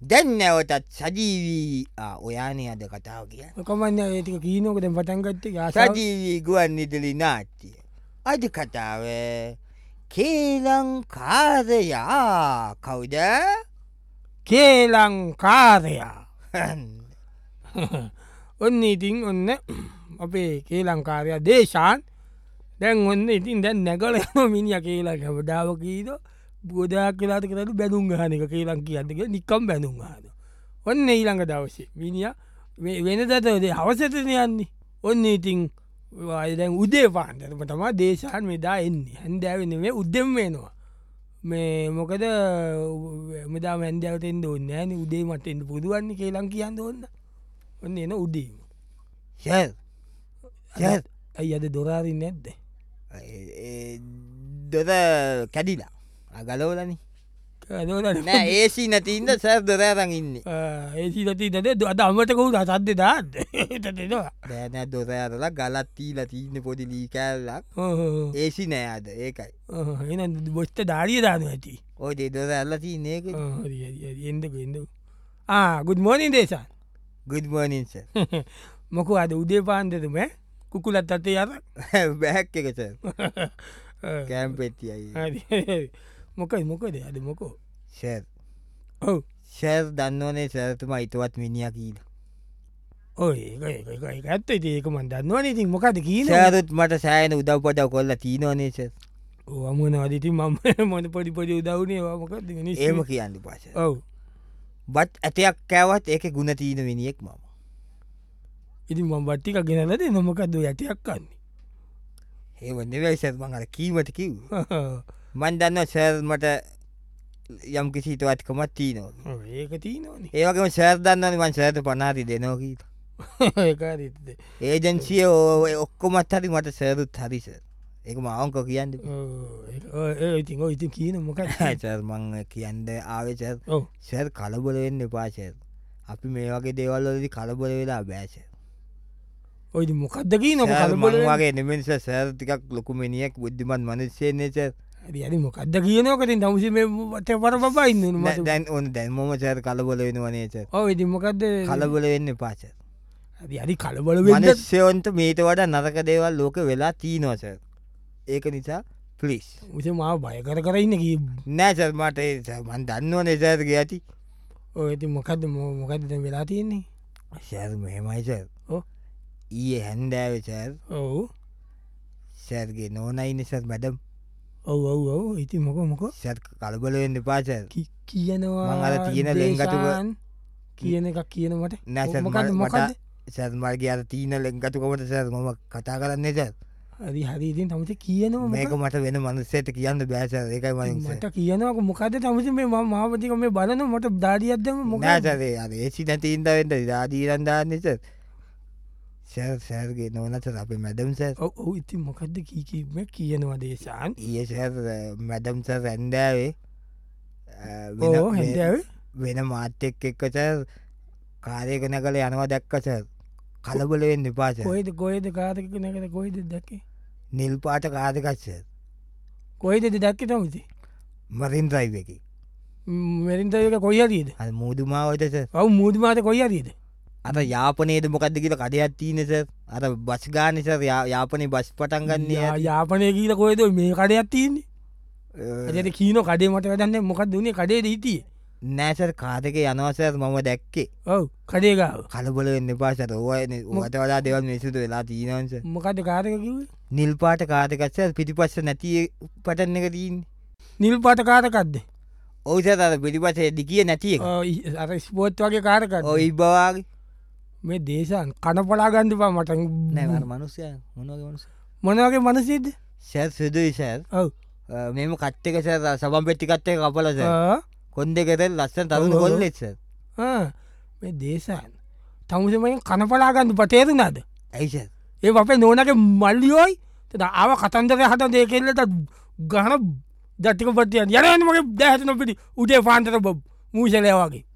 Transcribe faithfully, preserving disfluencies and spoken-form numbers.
දැන් නැවතත් සජීවී ඔයානේ අද කතාව කිය කමන්න ඒතික කීනෝකද පටන්ගත්ත සජීවී ගුවන් නිදලි නාට්ටිය. අද කතාව කේලංකාරයා කවුද කේලංකාරයා ඔන්න ඉතින් ඔන්න අපේ කේලංකාරයා දේශාන් දැන් ඔන්න ඉතින් දැන් නැගලම මිනිිය කියලා කැවඩාවකීද ගොඩක් කියලාට කරට බැනුම් ගහනක කේලං කියන්නක නිකම් බැනුම් හද ඔන්න ඊළඟ දවසේ මිනිිය වෙන දතද හවසතන යන්නේ ඔන්න ඉතින් දැන් උදේ පාන්ටම තමා දේශාන් මෙදා එන්නේ හැන්දෑවෙන මේ උද්දෙම් වෙනවා මේ මොකද මෙදා මැන්දෑවට එන්න ඔන්න ෑන උදේ මට එන්න පුදුවන්නේ කේලං කියන්න ඔන්න ඔන්න එන උදීම ඇයි අද දොරාරි නැද්ද දොද කැඩිලා අගලෝලනි නෑ ඒසි නැතින්ද සැර් දොරෑරන් ඉන්න ඒසි නති දද අද අමටකවු සද්ද දාත් දෑනෑ දොරෑරලා ගලත්තිී ලතිීන්න පොඩි ලී කෑල්ලක් ඒසි නෑද ඒකයි එ බොස්ට ධාරිය දාන ඇති ඔය දෙදොර ඇල්ලති නක එන්දක එද ගුඩ් මෝනින් දේශන් ගුඩ්මෝනින්ස මොකු අද උදේ පාන්දතුම කුකුලත් අතේ අර බැහැක් එකස කෑම්පෙත්තියයි මොකයි මොකද අද මොකෝ සැර් ඔව සැර් දන්නවනේ සැරතුම අයිතුවත් මිනිිය කීල ඔය ඇත්ත ඒකමන් දන්නවන ඉතින් මොකද කී සෑරුත් මට සෑන උදව් පොඩව කොල්ල තිීනවනේස ඕමන අදිති මම මොන පොඩි පොඩි උදවනේ මොකද ඒම කියන්න පාස ඔව බත් ඇතයක් කෑවත් ඒක ගුණ තීන විනිියෙක් මම ඉතින් මම් බට්ටික ගෙනලද නොමකක්ද ඇතියක් කන්නේ ඒවන්නවෙයි සැත් මඟට කීමට කිව් මන් දන්න සෑර්මට යම් කිසිීතවත්කමත් තිීනෝ ඒක තිීනෝන ඒවගේම සෑර් දන්නන වන් සෑත පනාති දෙනෝකීට ඒකාරිත්ද ඒජන්සිය ඔක්කොමත් හරි මට සෑරුත් හරිස ඒක මවංක කියන්න ඉතින් ඉතින් කියන මොක සර්මං කියන්ද ආවේ සැර් සැර් කලබල වෙන්න පාසැර් අපි මේ වගේ දේවල්ලදි කලබල වෙලා බෑස ඔයි මොකක්දකී නොක කලබල වගේ නෙමෙන්ස සෑර් ටිකක් ලොකුමනියක් බුද්ධිමත් මනස්සේන්නේ සැර් ඇරි මොකක්ද කියනකතින් දවසීමට පර පයින්න දැන් ඔන්න දැන්මම සෑර කලබල වෙනවනේස ඔ ඉති මොකක්ද කලබල වෙන්න පාස අරි කලබල මනස්්‍යයොන්ට මේට වඩ නරක දේවල් ලෝක වෙලා තිීනවස ඒක නිසා පලිස් උස මාව බය කර කරන්න කී නෑසර්මට මන් දන්නවන සෑරග ඇති ඔය ඇති මොකක්ද මොකක්ද වෙලා තියෙන්නේ සෑර් මෙහෙමයිස ඊය හැන්දෑව සෑර් ඔවු සෑර්ගේ නෝනයි නිසත් මැඩම් ඔව ඔව ඔව ඉති මොක මොක සැත් කලබලවෙන්න පාස කියනවා අර තියෙන ලෙංගතුක කියන එකක් කියනවට නැසමකද මොකද සැත්මර්ගේ අර තිීන ලෙංගතුකමට සැත් මම කතා කරන්නේ සැත් හරි හරිඉතින් තමත කියනවා මේක මට වෙන මනුස්සයට කියන්න බෑස ඒකයි මට කියනක මොකද තමති මේ මාපතික මේ බලන මට ධාරියත්දම මොකදේ අද ඒසි නැතින්දවෙන්ට ධාදීරන්දාන්නස සැර් සෑර්ගේ නොනත අපේ මැඩම් සැ ඔ ඉති මොකක්ද කීකීම කියනවා දේශාන් ඒ සැර් මැඩම්ස රැන්ඩාවේ හැඩාව වෙන මාත්‍යෙක් එක්කස කාරයක නැකල යනවා දැක්කස කලබල වෙන්න පාස කොයිද කොයිද කාරක නැකද කොයිද දැක්කේ නිල් පාට කාදකත්ස කොයිද දැක්ක තමුති මරින් රයිව එක මරින්තයක කොයිදීද මුදුමාවටස ඔවු මුදමාත කොයිදීද අත යාපනේද මොකක්ද කියල කඩයක් තියනෙස අත බස් ගානිස යාපනය බස් පටන්ගන්නේ යාපනය කියීල කොයද මේ කඩයක් තියන්නේ ඇයට කීන කඩේ මට වැඩන්න මොකක් දුන්නේ කඩේ දීතිය නෑසර් කාදක යනවසර මම දැක්කේ ඔව කඩේගාව කලබල වෙන්න පාසට ඕයන මට වලා දෙවල් මෙසුතු වෙලා තිීනවස මොකද කාරකිව නිල් පාට කාතකත්ස පිටිපස්ස නැතිය පටන්න එක තිීන් නිල් පාට කාරකක්ද ඔවුස අර පිටිපසේ දිකිය නැතිය අර ස්පෝට් වගේ කාරක ඔයි බවාගේ මේ දේශන් කනපලා ගන්ඩපා මට නැවර මනුස්සය මොනගේ මනුස මොනවගේ මනසිද සැර් සුදුයි සැර් ඔව මෙම කට්ටක සැර සබම් පෙට්ටිකත්තය කපලස කොන්ද කෙරෙල් ලස්සන් තරුණ කොල්ලෙස මේ දේශන් තමුසමයි කනපලාගන්න පටේරුනාද ඇයිස ඒ අපේ නෝනගේ මල්ලියෝයි ආව කතන්දර හට දෙකෙල්ලට ගහන දට්ටික පටිය යනමගේ දැහතන පිටි උටේ පාන්තර බොබ් මූෂලයවාගේ